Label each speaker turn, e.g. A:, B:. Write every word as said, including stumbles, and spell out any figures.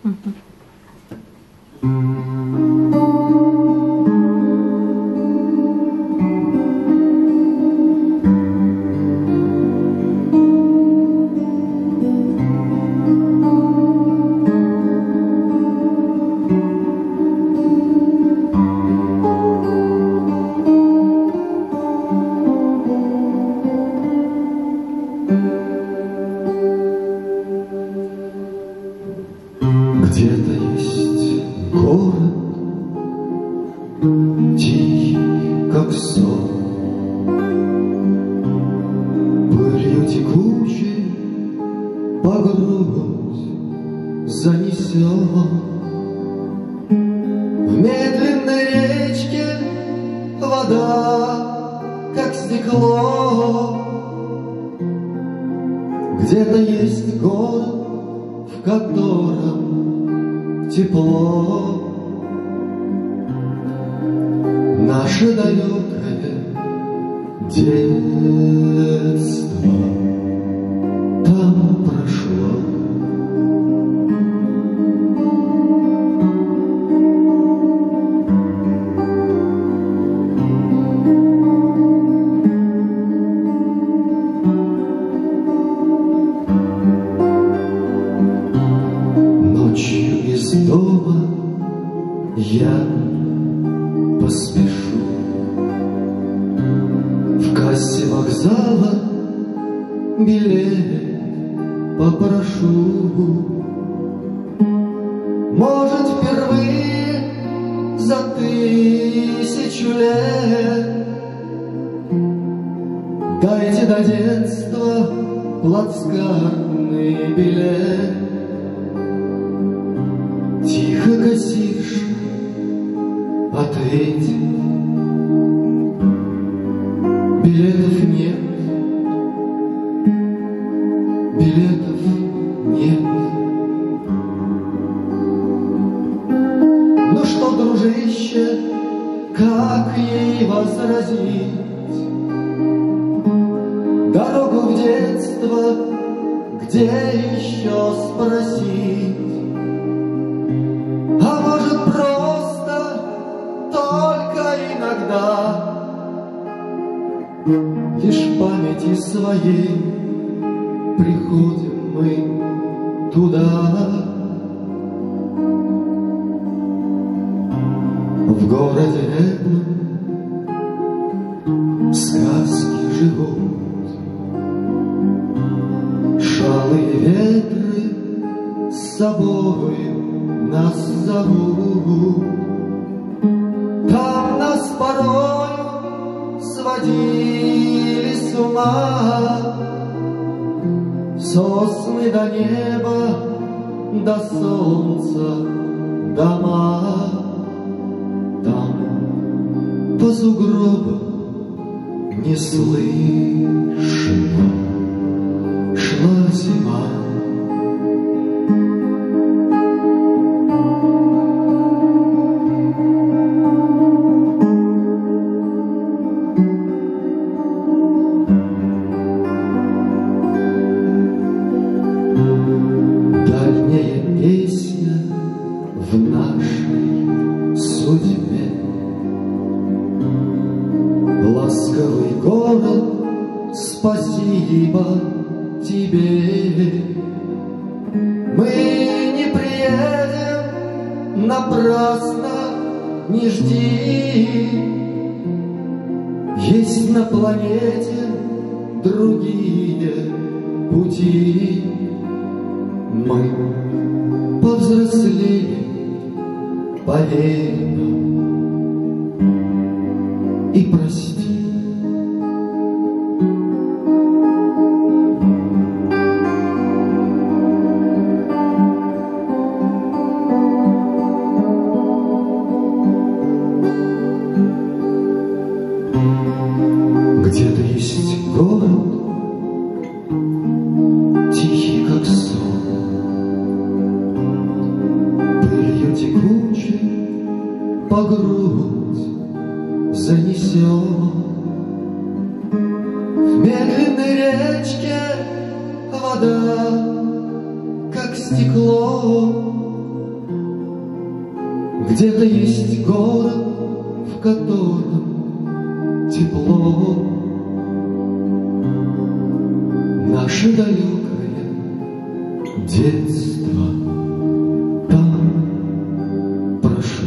A: Где-то есть город, тихий, как сон, пылью текучей по грудь занесен. В медленной речке вода, как стекло. Где-то есть город, в котором тепло. Наше далекое детство там прошло. Ночью из дома я поспешу, в кассе вокзала билет попрошу. Может, впервые за тысячу лет дайте до детства плацкартный билет. Тихо, кассирша, ответь, билетов нет, билетов нет. Ну что, дружище, как ей возразить? Дорогу в детство, где еще спросить? А может, просто только иногда лишь в памяти своей приходим мы туда. В городе этом сказки живут, шалые ветры с собой нас зовут. Там нас порою сводили с ума сосны до неба, до солнца дома. Там по сугробам неслышно шла зима. Дальняя песня в нашей судьбе. Ласковый город, спасибо тебе. Мы не приедем, напрасно не жди. Есть на планете другие пути. Мы повзрослели, поверь нам и прости. Где-то есть город, тихий, как сон, пылью текучей по грудь занесен. В медленной речке вода, как стекло. Где-то есть город, в котором тепло. Наше далекое детство там прошло.